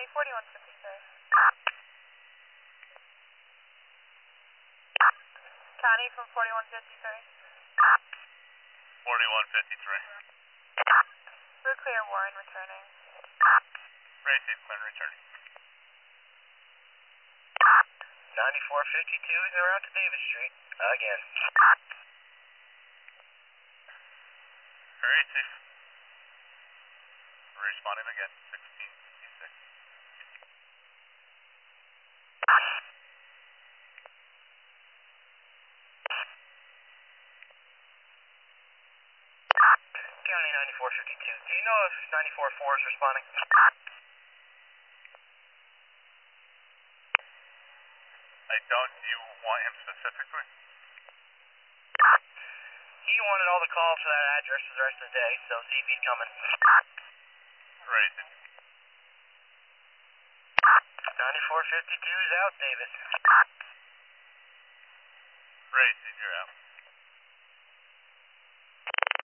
County 4153. County from 4153. 4153. We're clear, Warren, returning. Racing, clear, returning. 9452 is en route to Davis Street. Again. Racing. Responding again, 1656. County 9452. Do you know if 944 is responding? I don't. Do you want him specifically? He wanted all the calls for that address for the rest of the day, so see if he's coming. Racing. 9452 is out, Davis. Racing, you're out.